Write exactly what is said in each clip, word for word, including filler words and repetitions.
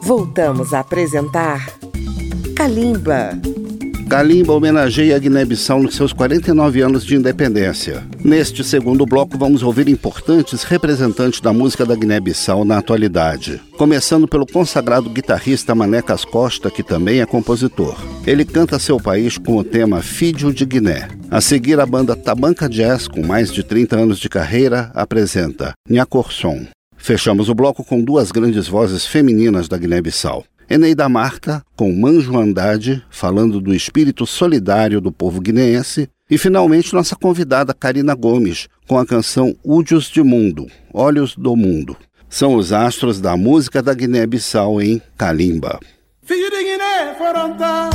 Voltamos a apresentar Kalimba. Kalimba homenageia a Guiné-Bissau nos seus quarenta e nove anos de independência. Neste segundo bloco vamos ouvir importantes representantes da música da Guiné-Bissau na atualidade. Começando pelo consagrado guitarrista Manecas Costa, que também é compositor. Ele canta seu país com o tema Fídio de Guiné. A seguir, a banda Tabanca Jazz, com mais de trinta anos de carreira, apresenta Nhakorson. Fechamos o bloco com duas grandes vozes femininas da Guiné-Bissau. Eneida Marta, com Manjo Andade, falando do espírito solidário do povo guineense. E, finalmente, nossa convidada Karina Gomes, com a canção Údios de Mundo, Olhos do Mundo. São os astros da música da Guiné-Bissau em Kalimba. Filho de Guiné, Foronta.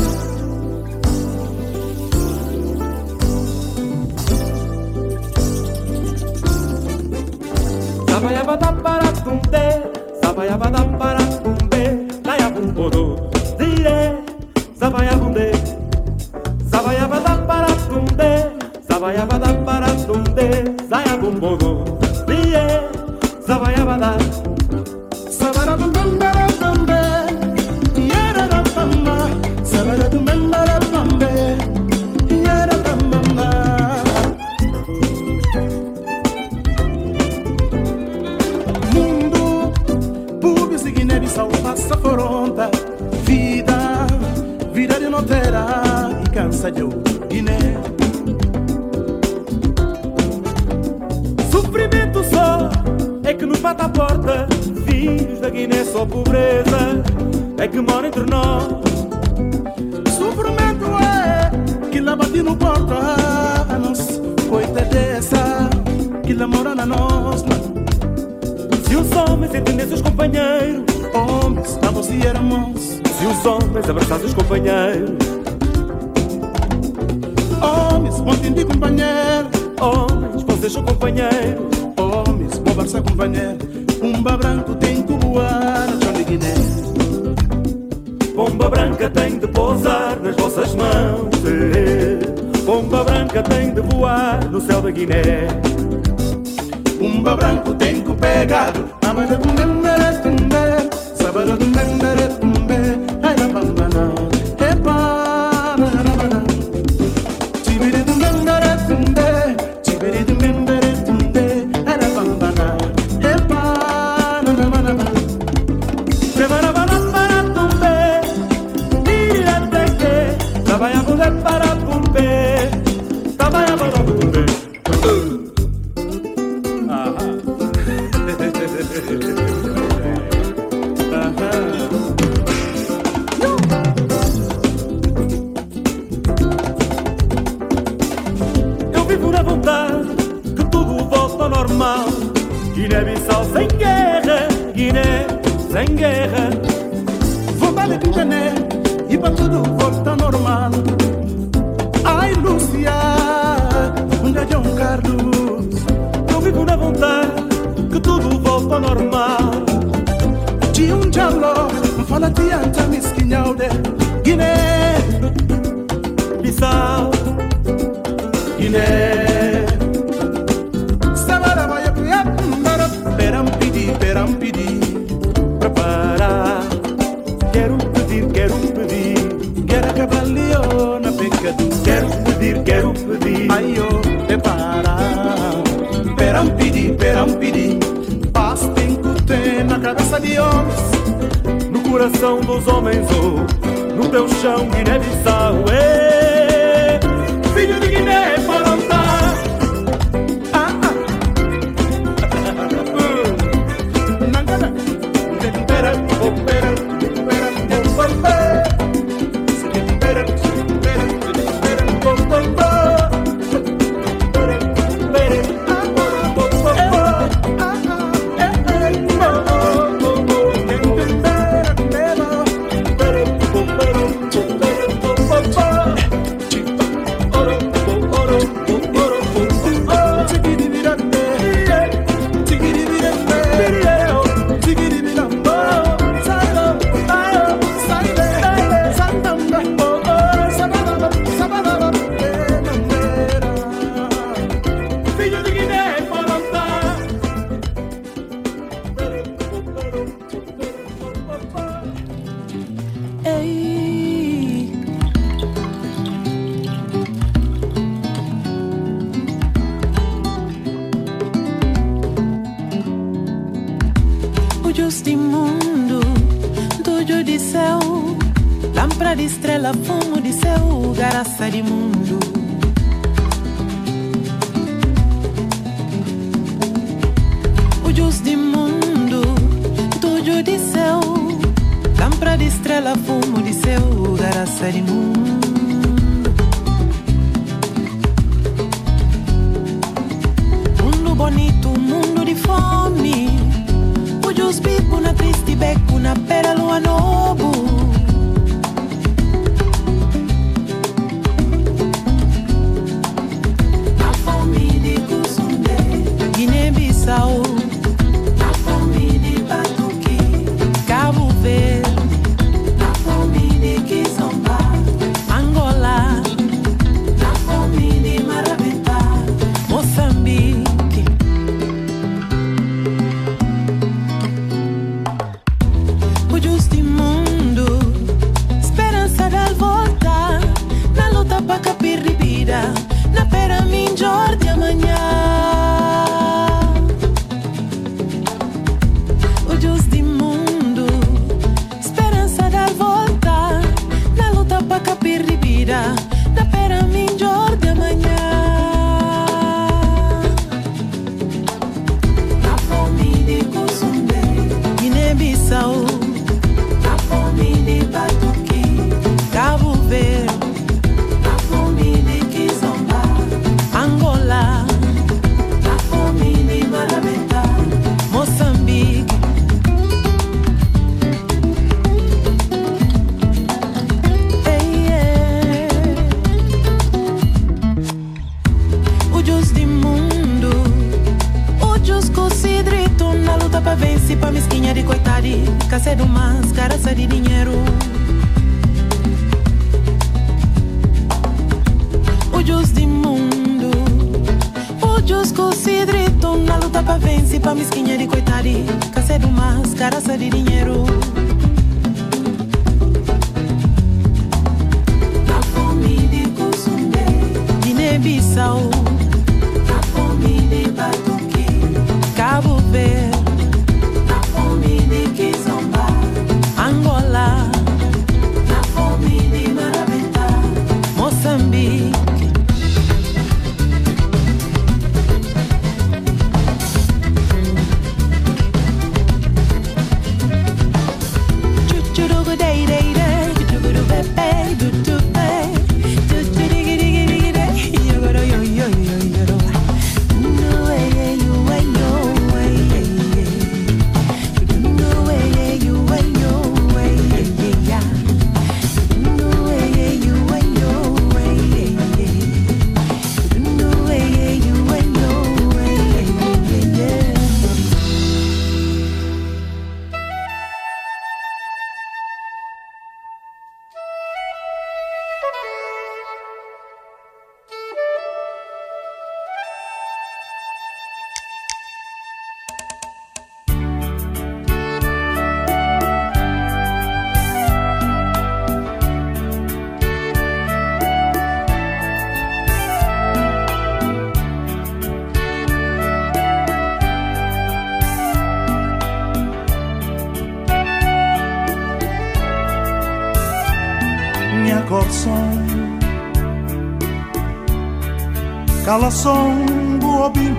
Sabayabada para tumbe, sabayabada para tumbe, layabumbodo, dire, sabayabunde, sabayabada para tumbe, sabayabada para tumbe, layabumbodo, dire, sabayabada, sabayabumbe, tumbe, yera da tamba, sabayabumbe, tumbe, yera da tamba. Guiné-Bissau passa fronta, vida, vida de noteira e cansa de Guiné. Sofrimento só é que nos bate a porta, filhos da Guiné só pobreza é que mora entre nós. Sofrimento é que lá bate no porta, a nós coita dessa que lá mora na nós. Se os homens entendem seus companheiros, homens, davam-se e éramos. Se os homens abraçassem os companheiros, homens, vão entender companheiro. Homens, vocês são companheiros. Homens, vão abraçar companheiro. Pomba branco tem que voar no chão de Guiné. Pomba branca tem de pousar nas vossas mãos. Pomba branca tem de voar no céu da Guiné. Pomba branco tem que pegar. Amada kumendere tumbe, sabara kumendere tumbe, ai la bambana, epa na na na. Tibiri kumendere tumbe, tibiri kumendere tumbe, ai la bambana, epa na na na na. Prepara para para tumbe, tira teke, trabalha para para tumbe, trabalha para tumbe. Eu vivo na vontade que tudo volta ao normal. Guiné-Bissau sem guerra, Guiné sem guerra. Vontade de Guiné e para tudo volta ao normal. Ai Lúcia, onde é João Carlos? Eu vivo na vontade que tudo volta ao normal. De um jalo, fala de anta misquinhão de Guiné, Bissau, Guiné. Sabara vai a criar, peram pedir, peram pedir. Prepara, quero pedir, quero pedir. Quero cavaleiro na pecado. Quero pedir, quero pedir. Ai eu, prepara, peram pedir, peram pedir. Paz tem que ter na cabeça de homens, no coração dos homens, oh, no teu chão, Guiné-Bissau, eh. Filho de Guiné, Foronta. Ah, ah. Nangana, pera, oh, pera, pera, oh, pera. Pera, pera, pera, oh, pera. Ujos de mundo, tudo de céu, lâmpada de estrela, fumo de céu, garaça de mundo. Ujos de mundo, tudo de céu, lâmpada de estrela, fumo de céu, garaça de mundo. Mundo bonito, mundo de fome. Ujos bico na triste beco, na pera lua novo. Na fome de Cusundé, Guiné-Bissau. Na fome de Batuque, Cabo Verde. Na fome de Kizomba, Angola. Na fome de Marabenta, Moçambique. Pa capir ribida, na pera minjor de amanhã. Ujos de mundo, esperança dar volta, na luta pa capir ribida, na pera minjor de amanhã. Na fome de Cusundé, Guiné-Bissau. Na fome de Batuque, Cabo Verde. Angola, na fome de Marabenta, Moçambique. Hey, yeah. Ujos de mundo, ujos considrito na luta pra vencer, pra mesquinha de coitade, cacedo máscara, de dinheiro. Ujos de mundo, ujos considrito na luta pra vencer, pra mesquinha de coitade, cacedo máscara, de dinheiro. Na fome de Cusundé, Guiné-Bissau. Na fome de Batuque, Cabo Verde. Na fome de Kizomba, Angola. Na fome de Marabenta, Moçambique. Calação Boabim,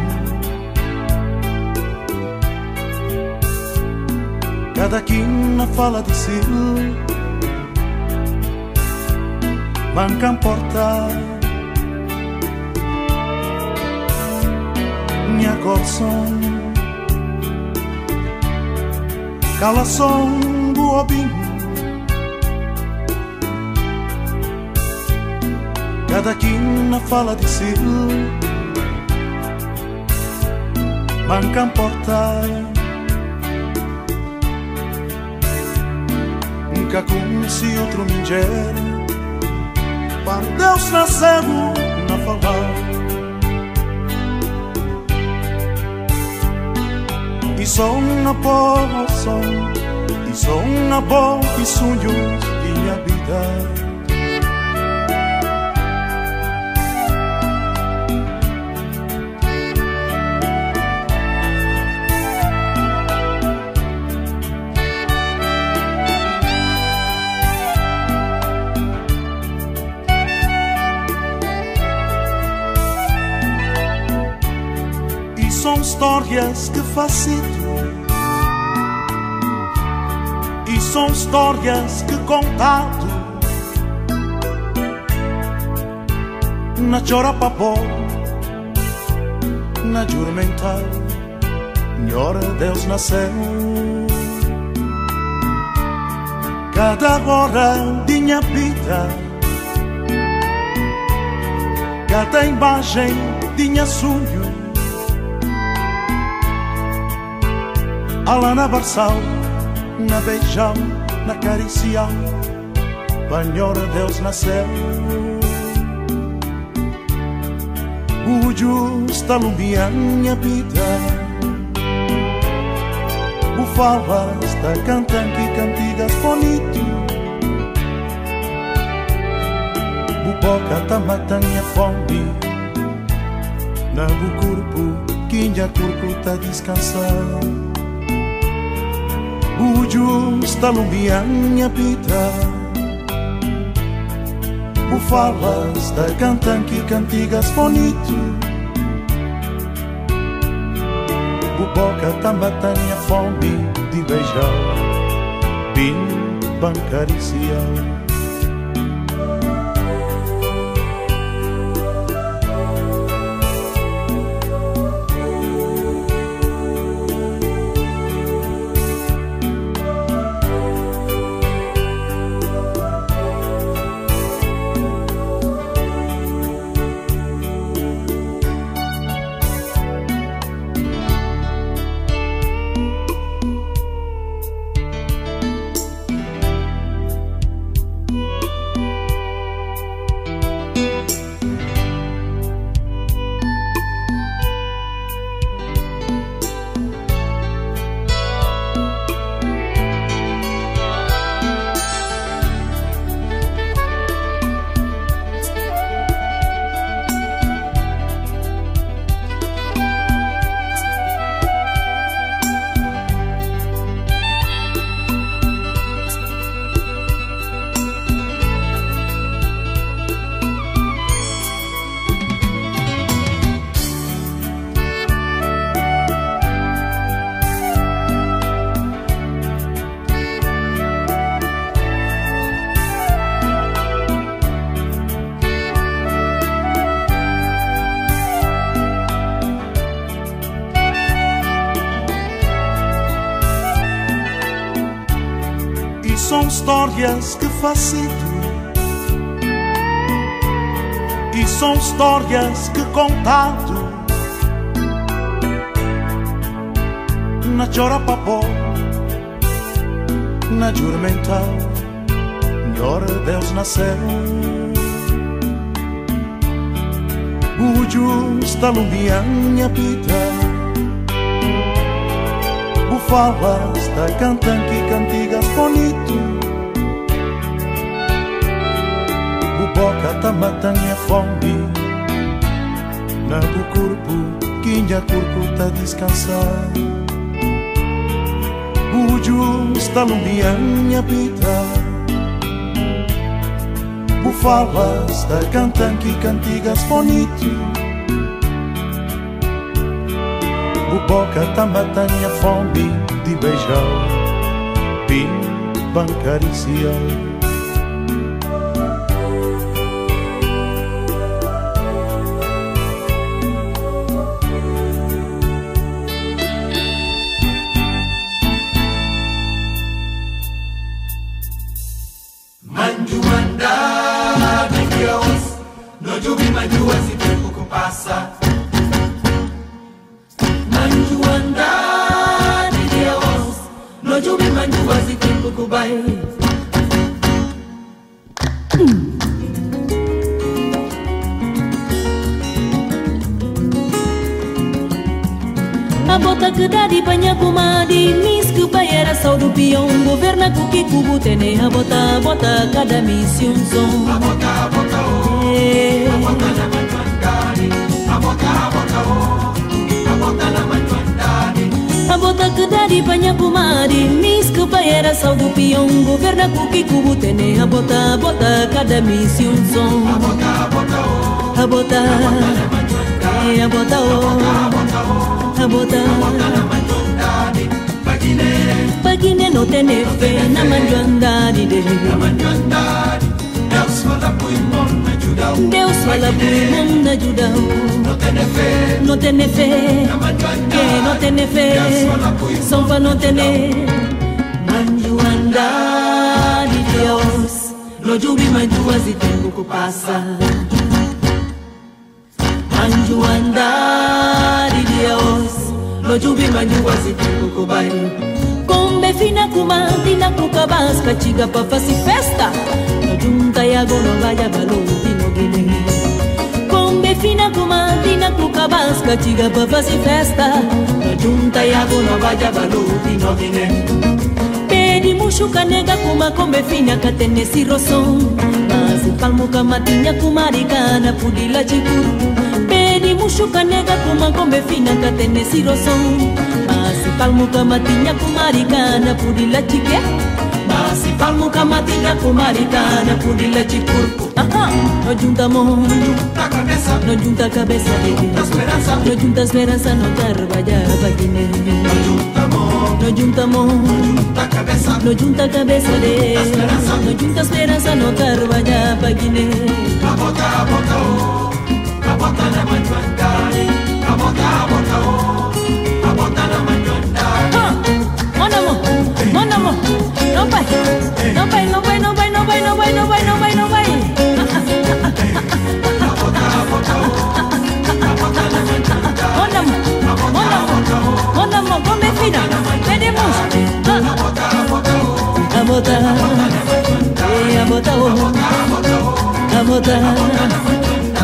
cada quina fala de si, manca porta, minha coração. Calação Boabim, cada quina fala de si, manca porta. Nunca conheci outro mulher, para Deus nasceu na falar. E sou na boa som, e sou na boa e sonhos de minha vida. histórias que facito e são histórias que contado na chora papó, na juramental, Senhora Deus nasceu. Cada hora de minha vida, cada imagem de minha sonho, lá na Barsal, na beijão, na caricião, Senhora Deus nasceu. O justo alumia minha vida, o falas da cantando e cantigas bonito, o boca tá matando minha fome, na bu corpo, que minha corpo tá descansando. O justo alumia minha vida, o falas da cantando e cantigas bonito, o boca tá matando minha fome de beijar, bem bancariciar. São histórias que facito e são histórias que contado na chora papó, na juramental, Senhora Deus nasceu. O justo alumia minha vida, o falas da cantando e cantigas bonito, o boca tá matando minha fome, na bu corpo, que minha corpo tá descansando. O justo alumia minha vida, o falas da cantando e cantigas bonito, o boca tá matando minha fome de beijar, bem bancariciar. Manjuanda de Deus, no jubi manjua se tempo que passa. Manjuanda de Deus, no jubi manjua se tempo que vai. A bota que dá de banha comadi, mis que pai era só do peão, governa com que cubo tene a bota, bota cada missão som. A bota, a bota o, a bota na manjuandade, a bota, a bota o, a bota na manjuandade. A bota que dá de banha comadi, mis que pai era só do peão, governa com que cubo tene a bota, bota cada missão som. A bota, a bota o, a bota, a bota na manjuandade, a bota o, a bota o. a bota na manjuandade, Guiné, pa Guiné não tem fé na manjuandade de na manjuandade, Deus fala pro irmão na Judão, Deus fala pro irmão na Judão, não tem fé, não tem fé, na manjuandade, que não tem fé, só para não ter manjuandade de Deus, no jubi manjuas e tempo que passa, manjuandade de Deus, no jubi manjuas e tempo que vai. Combe fina kumandi na kukabasca chiga pa fazer festa no junta e agora não vai a baluti no Guiné. Combe fina kumandi na kukabasca chiga pa fazer festa no junta e agora não vai a baluti no Guiné. Pedi mushuka nega kuma combe fina katene si roson mas palmo kamatinha kumaricana pudila chikuru. Pedi mushuka nega kuma combe fina katene si roson Masi palmu kamatinha kumaricana pudila chique Masi palmu kamatinha kumaricana pudila chicurco. Aha, no junta mão, na cabeça, no junta cabeça na esperança, no junta esperança no trabalha pa Guiné. no junta mão, No junta mão, na cabeça, no junta cabeça de no junta esperança no trabalha pa Guiné. a bota, a bota, oh, a bota na manjuandade, a bota, a bota, oh, a bota na manjuandade. Ah, mon amor, mon amor, não vai, não vai, não vai, não vai, não vai, não vai, não vai, não vai, não vai. Mon amor, mon amor, mon amor, come fina, pedimos. A bota, eh, a bota, oh, a bota.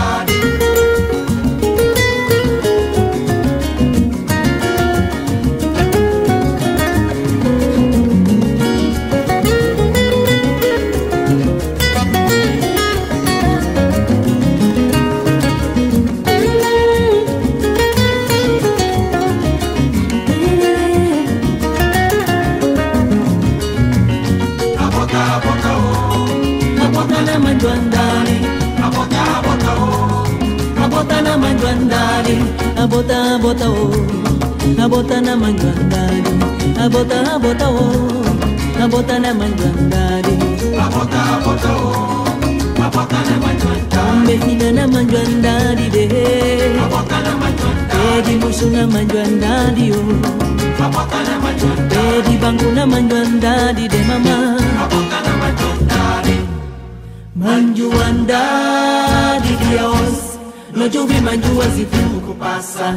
A bota, a bota, oh, a bota na manjuandade, a bota, a bota, oh, a bota na manjuandade, A bota, a bota, oh, a bota na manjuandade, me fina na manjuandade de, a bota na manjuandade, pedi mucho na manjuandade, oh, a bota na manjuandade, pedi banco na manjuandade de mamá, a bota na manjuandade, manjuandade de Deus, no jubi manjuas e tempo que passa.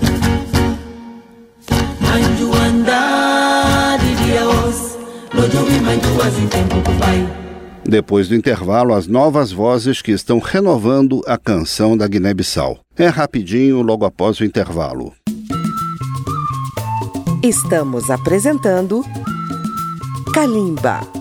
Manjuandade de Deus, no jubi manjuas e tempo que vai. Depois do intervalo, as novas vozes que estão renovando a canção da Guiné-Bissau. É rapidinho, logo após o intervalo. Estamos apresentando Kalimba.